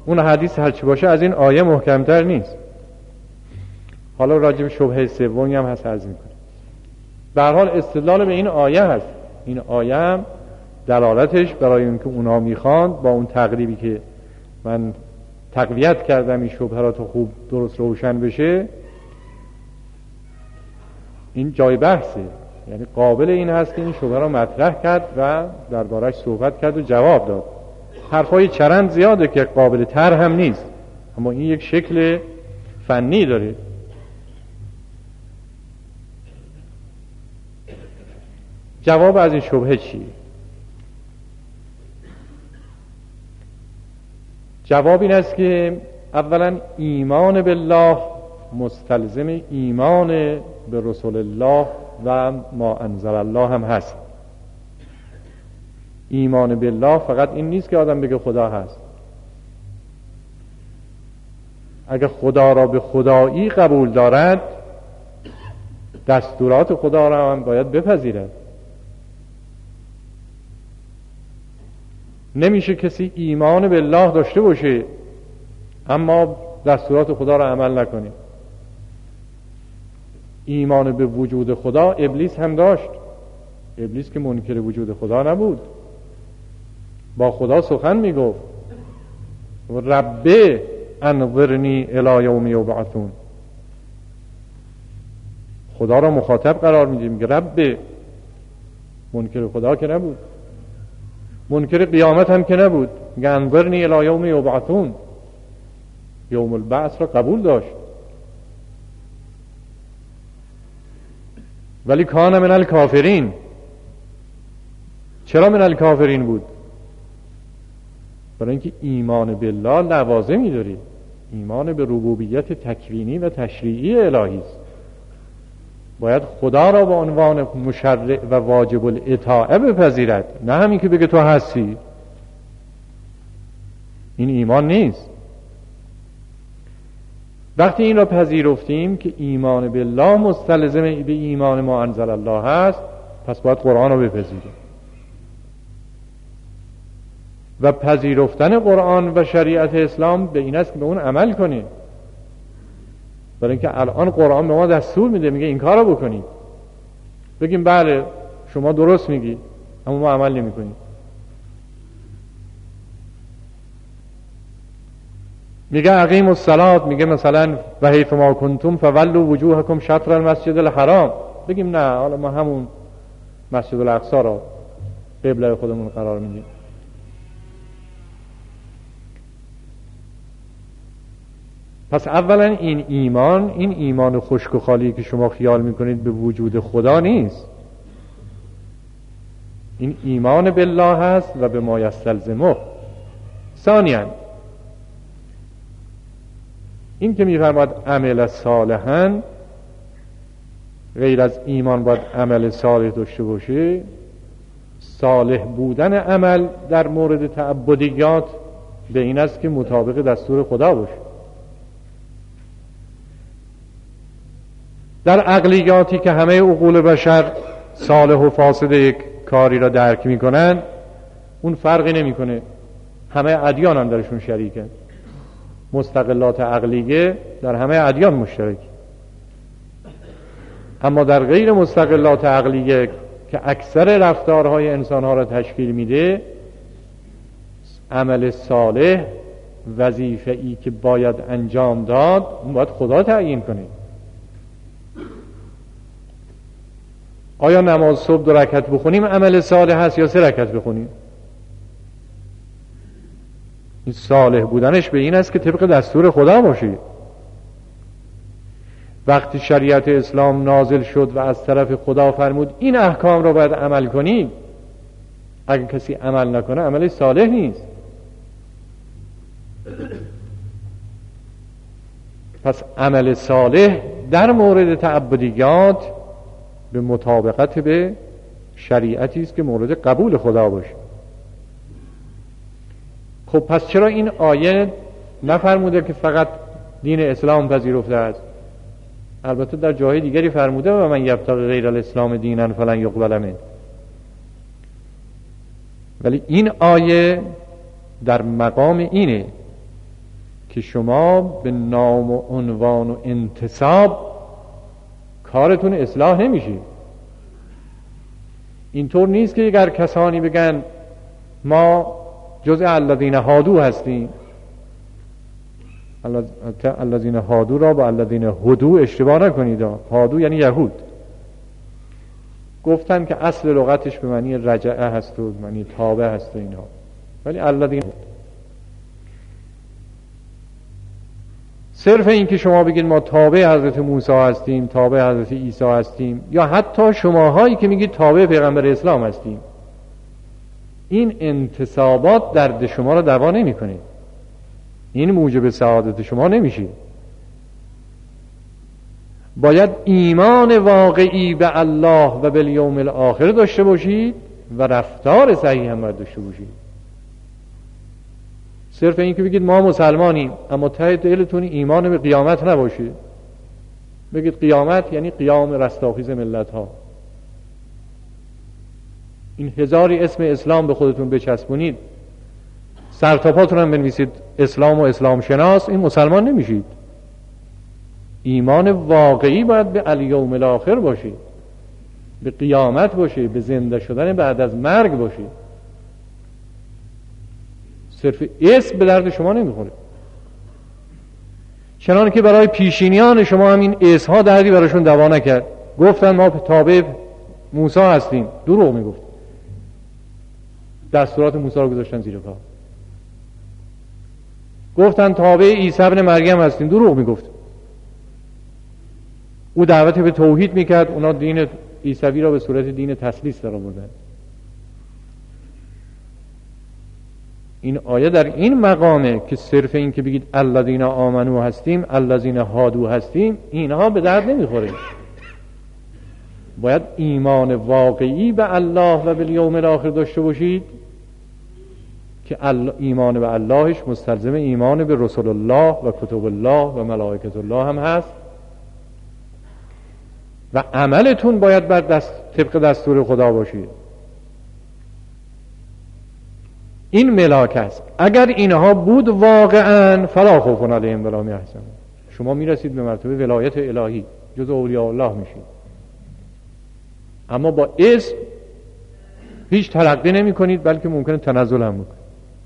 اون حدیث هرچی باشه از این آیه محکمتر نیست. حالا راجع به شبهه سومی هم هست عرض میکنه. به هر حال استدلال به این آیه هست. این آیه هم دلالتش برای اینکه اونا میخوان با اون تقریبی که من تقویت کردم این شبهه را تا خوب درست روشن بشه، این جای بحثه، یعنی قابل این هست که این شبهه را مطرح کرد و دربارش صحبت کرد و جواب داد. حرفای چرند زیاده که قابل تر هم نیست، اما این یک شکل فنی داره. جواب از این شبهه چیه؟ جواب این است که اولا ایمان بالله مستلزم ایمان به رسول الله و ما انزل الله هم هست. ایمان بالله فقط این نیست که آدم بگه خدا هست. اگر خدا را به خدایی قبول دارد، دستورات خدا را هم باید بپذیرد. نمیشه کسی ایمان بالله داشته باشه اما دستورات خدا را عمل نکنه. ایمان به وجود خدا ابلیس هم داشت. ابلیس که منکر وجود خدا نبود، با خدا سخن میگفت، رب انظرنی الی یوم یبعثون. خدا را مخاطب قرار میدیم که رب، منکر خدا که نبود، منکر قیامت هم که نبود، میگه انظرنی الی یوم یبعثون، یوم البعث را قبول داشت. ولی کان من الکافرین. چرا من الکافرین بود؟ برای اینکه ایمان بالله لوازمی داره. ایمان به ربوبیت تکوینی و تشریعی الهی است. باید خدا را به عنوان مشرع و واجب الاطاعه بپذیرد، نه همین که بگه تو هستی. این ایمان نیست. وقتی این را پذیرفتیم که ایمان بالله مستلزم به ایمان ما انزل الله هست، پس باید قرآن را بپذیریم. و پذیرفتن قرآن و شریعت اسلام به این است که به اون عمل کنیم. برای اینکه الان قرآن به ما دستور میده، میگه این کار رو بکنید. بگیم بله شما درست میگی، اما ما عمل نمی کنیم. میگه اقیم الصلاة، میگه مثلا و حیث ما کنتم فولوا وجوهکم شطر المسجد الحرام. بگیم نه، حالا ما همون مسجد الاقصی را قبله خودمون قرار میدیم. پس اولا این ایمان، این ایمان خشک و خالی که شما خیال میکنید به وجود خدا نیست. این ایمان بالله هست و به ما یستلزمه. ثانیاً این که میفرماد عمل صالحاً، غیر از ایمان باید عمل صالح داشته باشه. صالح بودن عمل در مورد تعبدیات به این است که مطابق دستور خدا باشه. در عقلیاتی که همه عقول بشر صالح و فاسد یک کاری را درک میکنن، اون فرقی نمیکنه، همه ادیان هم درشون شریکن. مستقلات عقلیه در همه ادیان مشترک. اما در غیر مستقلات عقلیه که اکثر رفتارهای انسانها را تشکیل میده، عمل صالح وظیفه‌ای که باید انجام داد، اون باید خدا تعیین کنه. آیا نماز صبح دو رکعت بخونیم عمل صالح هست یا سه رکعت بخونیم؟ این صالح بودنش به این است که طبق دستور خدا باشی. وقتی شریعت اسلام نازل شد و از طرف خدا فرمود این احکام را باید عمل کنید، اگر کسی عمل نکنه عمل صالح نیست. پس عمل صالح در مورد تعبدیات به مطابقت به شریعتی است که مورد قبول خدا باشه. خب پس چرا این آیه نفرموده که فقط دین اسلام پذیرفته است؟ البته در جای دیگری فرموده و من یبتغی غیر الاسلام دینا فلن یقبل منه. ولی این آیه در مقام اینه که شما به نام و عنوان و انتساب کارتون اصلاح نمیشه. اینطور نیست که اگر کسانی بگن ما جزء الذین هادو هستیم، الذین هادو را با الذین هدو اشتباه نکنید. هادو یعنی یهود. گفتن که اصل لغتش به معنی رجعه هست و معنی تابع هست و اینها، ولی الذین، صرف این که شما بگید ما تابع حضرت موسی هستیم، تابع حضرت عیسی هستیم، یا حتی شماهایی که میگید تابع پیغمبر اسلام هستیم، این انتسابات درد شما را دوا نمیکنه، این موجب سعادت شما نمیشه. باید ایمان واقعی به الله و به یوم الاخر داشته باشید و رفتار صحیح هم باید داشته باشید. صرف این که بگید ما مسلمانیم اما ته دلتون ایمان به قیامت نباشه، بگید قیامت یعنی قیام رستاخیز ملت ها، این هزاری اسم اسلام به خودتون بچسبونید، سرتاپاتون هم بنویسید اسلام و اسلام شناس، این مسلمان نمیشید. ایمان واقعی باید به الیوم الاخر باشه، به قیامت باشه، به زنده شدن بعد از مرگ باشه. صرف اسم به درد شما نمیخوره. چنان که برای پیشینیان شما هم این اسم ها دردی براشون دوا نکرد. گفتن ما تابع موسی هستیم، دروغ میگفت، دستورات موسی رو گذاشتن زیر پا. گفتن تابع عیسی ابن مریم هستیم، دروغ میگفت. او دعوت به توحید میکرد، اونا دین عیسوی را به صورت دین تثلیث در آوردن. این آیه در این مقامه که صرف این که بگید الذین آمنو هستیم، الذین هادو هستیم، اینها به درد نمیخوره. باید ایمان واقعی به الله و به یوم الاخر داشته باشید که ایمان به اللهش مستلزم ایمان به رسول الله و کتب الله و ملائکت الله هم هست و عملتون باید بر دست طبق دستور خدا باشید. این ملاک است. اگر اینها بود واقعا فلا خوف علیهم ولا هم یحزنون، شما میرسید به مرتبه ولایت الهی، جز اولیاء الله میشید. اما با اسم هیچ تلقی نمی کنید، بلکه ممکنه تنزل هم بکنید.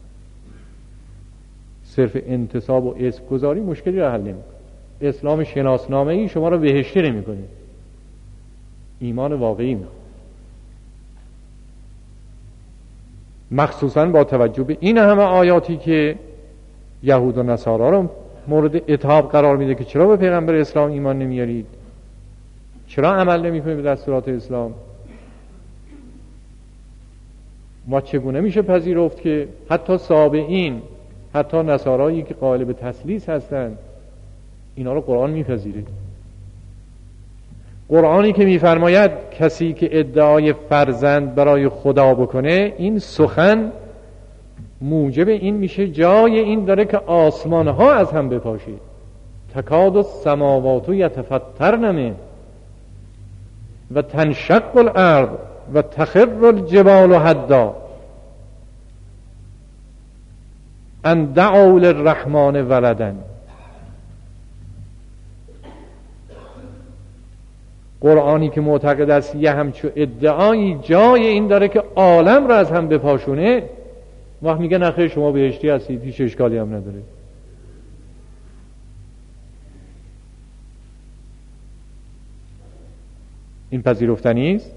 صرف انتصاب و اسم گذاری مشکلی را حل نمی کنید. اسلام شناسنامه ای شما را بهشتی نمی کنید، ایمان واقعی می. مخصوصا با توجه به این همه آیاتی که یهود و نصارا رو مورد عتاب قرار میده که چرا به پیغمبر اسلام ایمان نمیارید، چرا عمل نمیکنید به دستورات اسلام. ما چگونه میشه پذیرفت که حتی سابعین، حتی نصارایی که قائل به تثلیث هستند، اینا رو قرآن میپذیره؟ قرآنی که میفرماید کسی که ادعای فرزند برای خدا بکنه، این سخن موجب این میشه جای این داره که آسمان ها از هم بپاشه. تکاد السماوات یتفطرن منه و تنشق الارض و تخر الجبال حدا ان دعوا للرحمن ولدا. قرآنی که معتقد است یه همچو ادعایی جای این داره که عالم را از هم بپاشونه، وقت میگه نخیر شما بهشتی هستید، هیچ اشکالی هم نداره. این پذیرفتنی است؟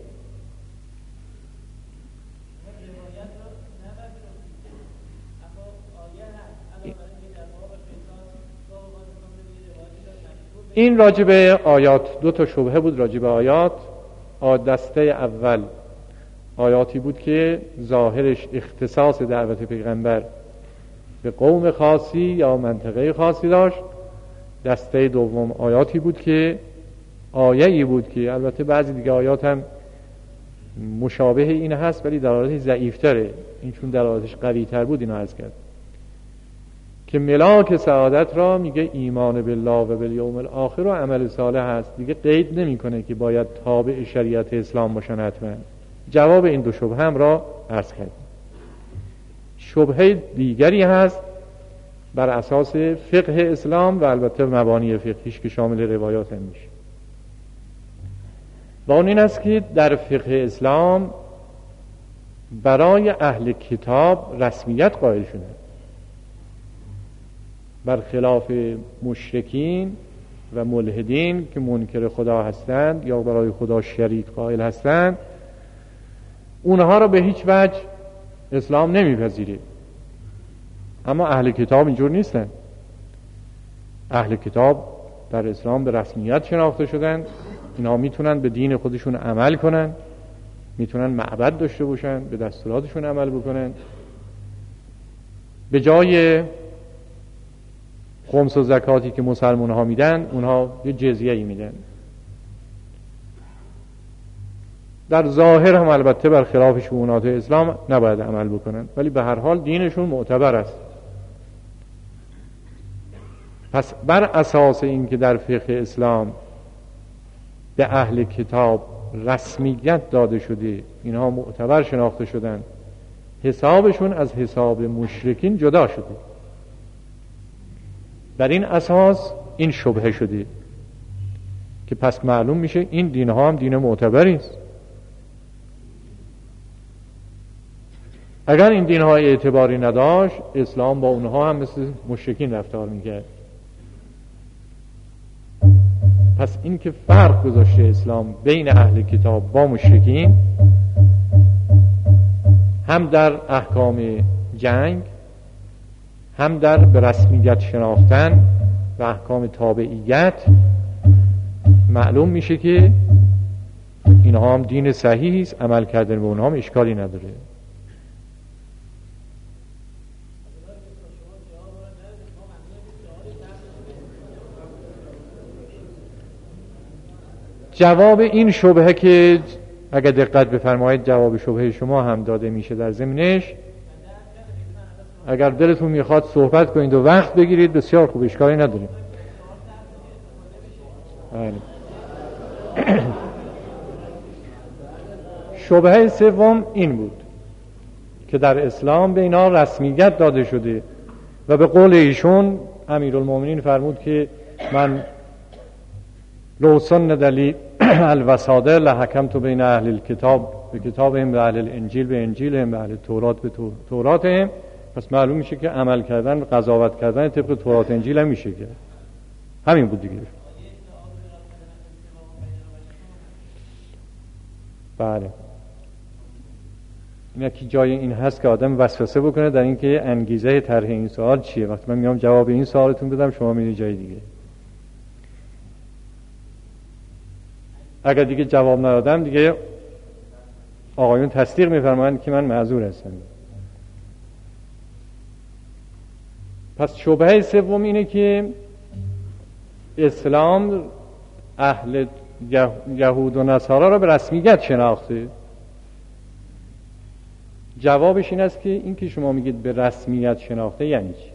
این راجب آیات دو تا شبهه بود. راجب آیات دسته اول آیاتی بود که ظاهرش اختصاص دعوت پیغمبر به قوم خاصی یا منطقه خاصی داشت. دسته دوم آیاتی بود که آیه‌ای بود که البته بعضی دیگه آیات هم مشابه این هست ولی دلالتش ضعیف‌تره، این چون دلالتش قوی‌تر بود اینو عرض کرد که ملاک سعادت را میگه ایمان بالله و بالیوم الاخر و عمل صالح هست. دیگه قید نمیکنه که باید تابع شریعت اسلام باشن حتما. جواب این دو شبهه هم را عرض کرد. شبهه دیگری هست بر اساس فقه اسلام و البته مبانی فقهیش که شامل روایات هم میشه. و اون این است که در فقه اسلام برای اهل کتاب رسمیت قائل شده، برخلاف مشرکین و ملحدین که منکر خدا هستند یا برای خدا شریک قائل هستند، اونها را به هیچ وجه اسلام نمیپذیره. اما اهل کتاب اینجور نیستن. اهل کتاب در اسلام به رسمیت شناخته شدن، اینها میتونن به دین خودشون عمل کنن، میتونن معبد داشته باشن، به دستوراتشون عمل بکنن، به جای خمس و زکاتی که مسلمان ها میدن اونها یه جزیه ای میدن. در ظاهر هم البته برخلاف شؤونات اسلام نباید عمل بکنن، ولی به هر حال دینشون معتبر است. پس بر اساس این که در فقه اسلام به اهل کتاب رسمیت داده شده، اینها معتبر شناخته شدن، حسابشون از حساب مشرکین جدا شده. بر این اساس این شبهه شده که پس معلوم میشه این دینها هم دین معتبری است. اگر این دینها اعتباری نداشت، اسلام با اونها هم مثل مشرکین رفتار میکرد. پس این که فرق گذاشته اسلام بین اهل کتاب با مشرکین، هم در احکام جنگ، هم در به رسمیت شناختن و احکام تابعیت، معلوم میشه که اینها هم دین صحیحی است، عمل کردن به اونها هم اشکالی نداره. جواب این شبهه که اگر دقت بفرمایید جواب شبهه شما هم داده میشه در ضمنش، اگر دلتون میخواد صحبت کنید و وقت بگیرید بسیار خوب، اشکالی نداریم. شبهه سوم این بود که در اسلام به اینا رسمیت داده شده و به قول ایشون امیرالمومنین فرمود که من لو سند لی الوساده لحکمت بین اهل الکتاب به کتابهم و اهل الانجیل به انجیلهم و اهل تورات به توراتهم. پس معلوم میشه که عمل کردن، قضاوت کردن طبق تورات انجیل هم میشه که همین بود دیگه. بله، این که جای این هست که آدم وسوسه بکنه در اینکه انگیزه طرح این سوال چیه. وقتی من میام جواب این سوالتون بدم، شما میرید جای دیگه. اگر دیگه جواب ندادم دیگه آقایون تصدیق میفرمایند که من معذور هستم. پس شبهه سوم اینه که اسلام اهل یهود و نصارا را به رسمیت شناخته. جوابش این است که این که شما میگید به رسمیت شناخته یعنی چی؟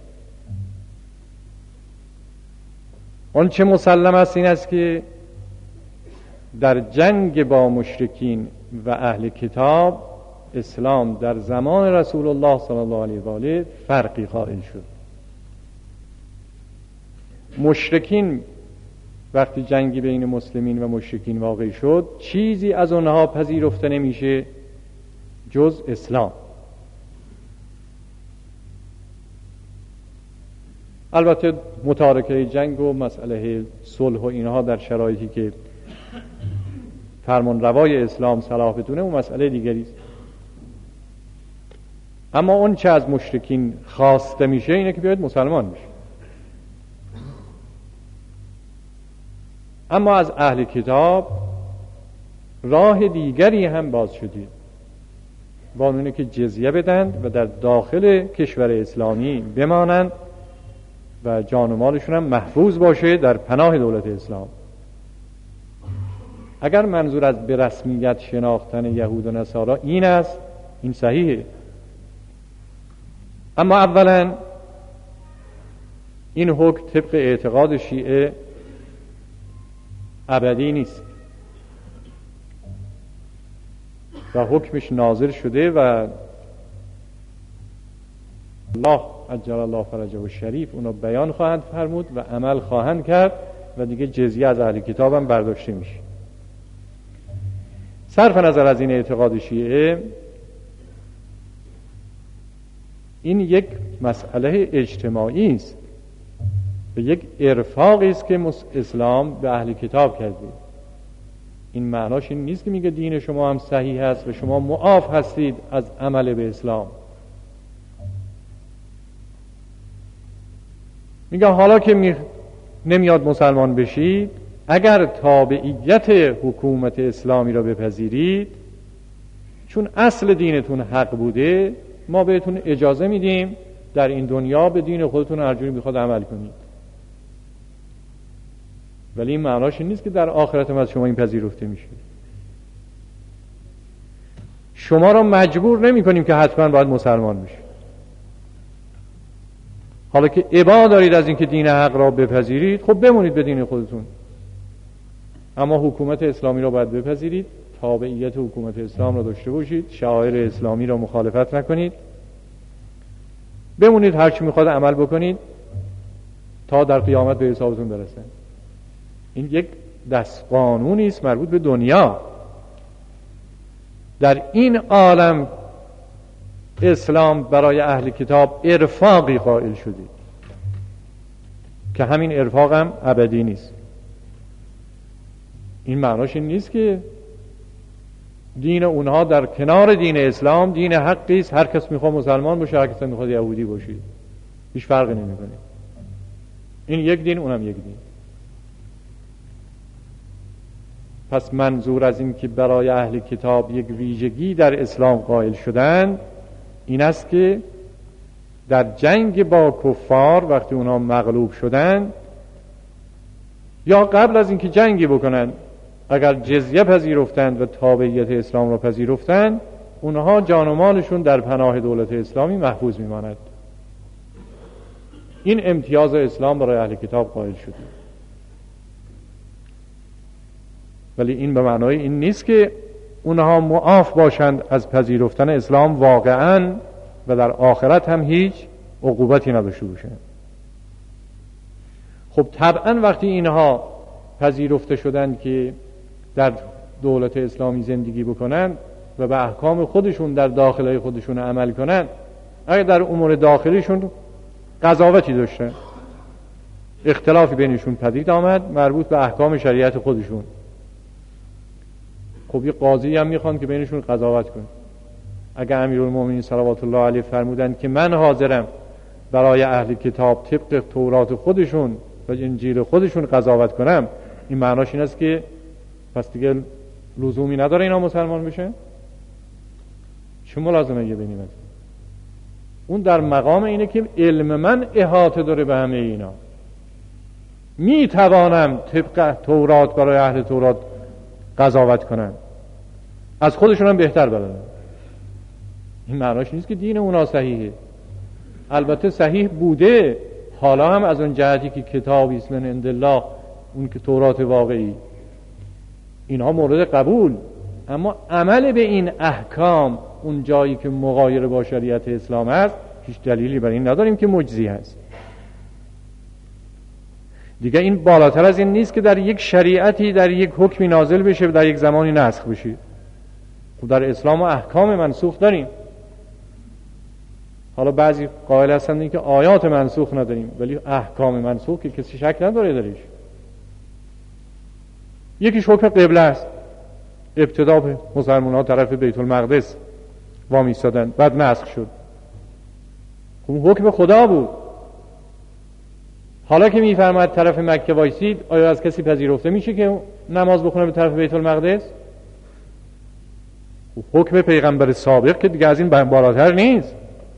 اون چه مسلم است این است که در جنگ با مشرکین و اهل کتاب اسلام در زمان رسول الله صلی الله علیه و آله فرقی قائل شد. مشرکین وقتی جنگی بین مسلمین و مشرکین واقع شد، چیزی از اونها پذیرفته نمیشه جز اسلام. البته متارکه جنگ و مسئله صلح و اینها در شرایطی که فرمان روای اسلام صلاح بدونه اون مسئله دیگری است. اما اون چه از مشرکین خواسته میشه اینه که بیاید مسلمان میشه. اما از اهل کتاب راه دیگری هم باز شده، با اونه که جزیه بدند و در داخل کشور اسلامی بمانند و جان و مالشون هم محفوظ باشه در پناه دولت اسلام. اگر منظور از به رسمیت شناختن یهود و نصارا این است، این صحیحه. اما اولا این حکم طبق اعتقاد شیعه ابدی نیست و حکمش نازل شده و الله عجل الله فرجه و شریف اونا بیان خواهند فرمود و عمل خواهند کرد و دیگه جزیه از اهل کتاب هم برداشته میشه. صرف نظر از این اعتقاد شیعه، این یک مسئله اجتماعی است و یک ارفاقی است که اسلام به اهل کتاب کرده. این معناش این نیست که میگه دین شما هم صحیح است و شما معاف هستید از عمل به اسلام. میگه حالا که می نمیاد مسلمان بشید، اگر تابعیت حکومت اسلامی را بپذیرید، چون اصل دینتون حق بوده، ما بهتون اجازه میدیم در این دنیا به دین خودتون هر جوری میخواد عمل کنید. ولی این معناش این نیست که در آخرت هم از شما این پذیرفته میشه. شما را مجبور نمی کنیم که حتما باید مسلمان بشید. حالا که ابا دارید از اینکه دین حق را بپذیرید، خب بمونید به دین خودتون، اما حکومت اسلامی را باید بپذیرید، تابعیت حکومت اسلام را داشته باشید، شعائر اسلامی را مخالفت نکنید، بمونید هر چی میخواد عمل بکنید تا در قیامت به حسابتون برسن. این یک دست قانونی است مربوط به دنیا. در این عالم اسلام برای اهل کتاب ارفاقی قائل شدید که همین ارفاق هم ابدی نیست. این معناش این نیست که دین اونها در کنار دین اسلام دین حقی است، هر کس میخواد مسلمان باشه، هر کس میخواد یهودی باشه، هیچ فرقی نمیکنه. این یک دین، اونم یک دین. پس منظور از این که برای اهل کتاب یک ویژگی در اسلام قائل شدن این است که در جنگ با کفار وقتی اونها مغلوب شدن یا قبل از اینکه جنگی بکنن، اگر جزیه پذیرفتند و تابعیت اسلام را پذیرفتند، اونها جان و مالشون در پناه دولت اسلامی محفوظ میماند. این امتیاز اسلام برای اهل کتاب قائل شده. ولی این به معنای این نیست که اونها معاف باشند از پذیرفتن اسلام واقعاً و در آخرت هم هیچ عقوبتی نداشته باشند. خب طبعاً وقتی اینها پذیرفته شدند که در دولت اسلامی زندگی بکنند و به احکام خودشون در داخله خودشون عمل کنند، اگر در امور داخلیشون قضاوتی داشتن، اختلافی بینشون پدید آمد مربوط به احکام شریعت خودشون، خب یه قاضی هم میخوان که بینشون قضاوت کنه. اگر امیرالمومنین صلوات الله علیه فرمودند که من حاضرم برای اهل کتاب طبق تورات خودشون و انجیل خودشون قضاوت کنم، این معناش این است که پس دیگه لزومی نداره اینا مسلمان بشن؟ چه ملازمه یه بینیم؟ اون در مقام اینه که علم من احاطه داره به همه اینا، می توانم طبق تورات برای اهل تورات قضاوت کنن، از خودشون هم بهتر بلدن. این معناش نیست که دین اونا صحیحه. البته صحیح بوده، حالا هم از اون جهتی که کتابی است من عند الله، اون که تورات واقعی، اینها مورد قبول، اما عمل به این احکام اون جایی که مغایر با شریعت اسلام است هیچ دلیلی برای این نداریم که مجزی هست. دیگه این بالاتر از این نیست که در یک شریعتی در یک حکمی نازل بشه و در یک زمانی نسخ بشه. خب در اسلام احکام منسوخ داریم. حالا بعضی قائل هستند که آیات منسوخ نداریم، ولی احکام منسوخ که کسی شک نداره داریش. یکیش حکم قبله است. ابتدا به مسلمان ها طرف بیت المقدس وامی ایستادن، بعد نسخ شد. خب حکم خدا بود. حالا که میفرماید طرف مکه وایسید، آیا از کسی پذیرفته میشه که نماز بخونه به طرف بیت المقدس؟ حکم پیغمبر سابق که دیگه از این بالاتر نیست.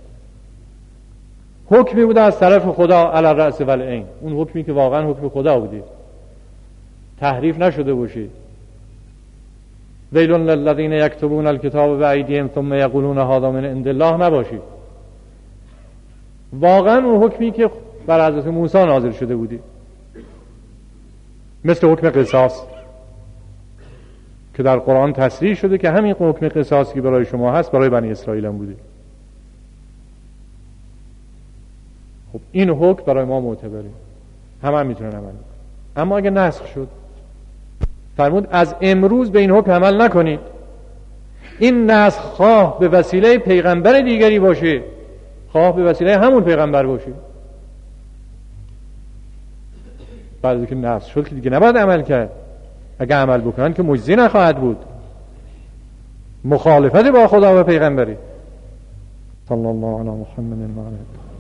حکمی بوده از طرف خدا علی الرأس و العین، اون حکمی که واقعا حکم خدا بوده، تحریف نشده باشه. ویل للذین یکتبون الکتاب بایدیهم ثم یقولون هذا من عند الله نباشید. واقعا اون حکمی که بر حضرت موسی نازل شده بودی، مثل حکم قصاص که در قرآن تصریح شده که همین حکم قصاصی که برای شما هست برای بنی اسرائیل هم بوده. خب این حکم برای ما معتبره، همه هم میتونن عمل کنن. اما اگه نسخ شد، فرمود از امروز به این حکم عمل نکنید، این نسخ خواه به وسیله پیغمبر دیگری باشه، خواه به وسیله همون پیغمبر باشه، بعد از که نسخ شد که دیگه نباید عمل کرد. اگه عمل بکنن که معجزه نخواهد بود، مخالفت با خدا و پیغمبری. صلی الله علی محمد و علی